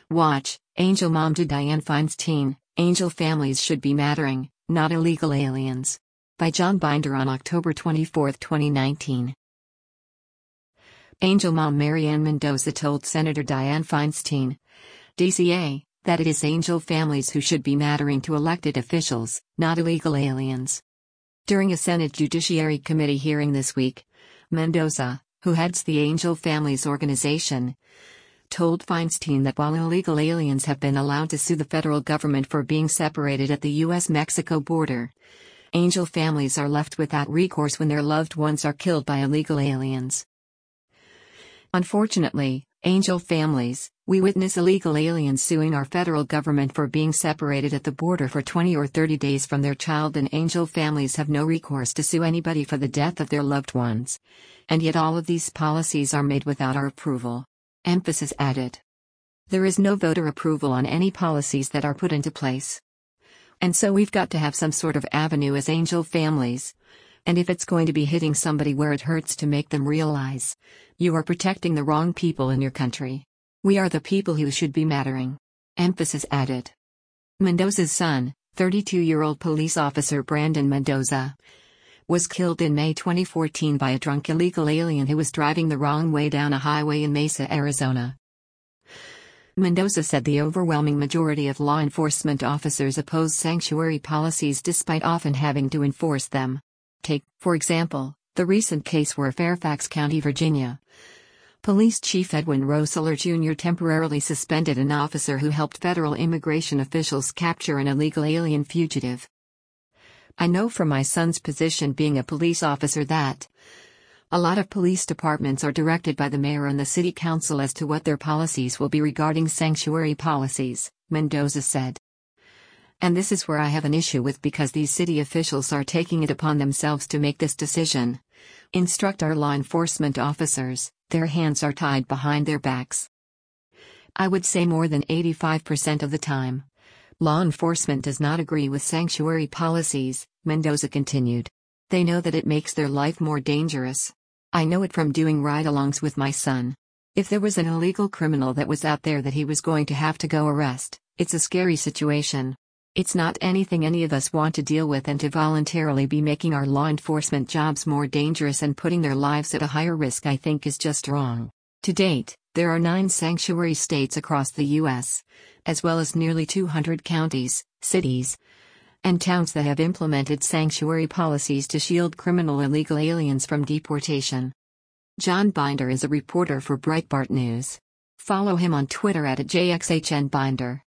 Watch, Angel Mom to Dianne Feinstein, Angel Families Should Be Mattering, Not Illegal Aliens. By John Binder on October 24, 2019. Angel Mom Marianne Mendoza told Senator Dianne Feinstein, DCA, that it is angel families who should be mattering to elected officials, not illegal aliens. During a Senate Judiciary Committee hearing this week, Mendoza, who heads the Angel Families Organization, told Feinstein that while illegal aliens have been allowed to sue the federal government for being separated at the U.S.-Mexico border, angel families are left without recourse when their loved ones are killed by illegal aliens. Unfortunately, angel families, we witness illegal aliens suing our federal government for being separated at the border for 20 or 30 days from their child, and angel families have no recourse to sue anybody for the death of their loved ones. And yet all of these policies are made without our approval. Emphasis added. There is no voter approval on any policies that are put into place. And so we've got to have some sort of avenue as angel families. And if it's going to be hitting somebody where it hurts, to make them realize, you are protecting the wrong people in your country. We are the people who should be mattering. Emphasis added. Mendoza's son, 32-year-old police officer Brandon Mendoza, was killed in May 2014 by a drunk illegal alien who was driving the wrong way down a highway in Mesa, Arizona. Mendoza said the overwhelming majority of law enforcement officers oppose sanctuary policies despite often having to enforce them. Take, for example, the recent case where Fairfax County, Virginia, Police Chief Edwin Roessler Jr. temporarily suspended an officer who helped federal immigration officials capture an illegal alien fugitive. I know from my son's position being a police officer that a lot of police departments are directed by the mayor and the city council as to what their policies will be regarding sanctuary policies, Mendoza said. And this is where I have an issue with, because these city officials are taking it upon themselves to make this decision. Instruct our law enforcement officers, their hands are tied behind their backs. I would say more than 85% of the time, law enforcement does not agree with sanctuary policies, Mendoza continued. They know that it makes their life more dangerous. I know it from doing ride-alongs with my son. If there was an illegal criminal that was out there that he was going to have to go arrest, it's a scary situation. It's not anything any of us want to deal with, and to voluntarily be making our law enforcement jobs more dangerous and putting their lives at a higher risk, I think is just wrong. To date, there are 9 sanctuary states across the U.S., as well as nearly 200 counties, cities, and towns that have implemented sanctuary policies to shield criminal illegal aliens from deportation. John Binder is a reporter for Breitbart News. Follow him on Twitter @JXHNBinder.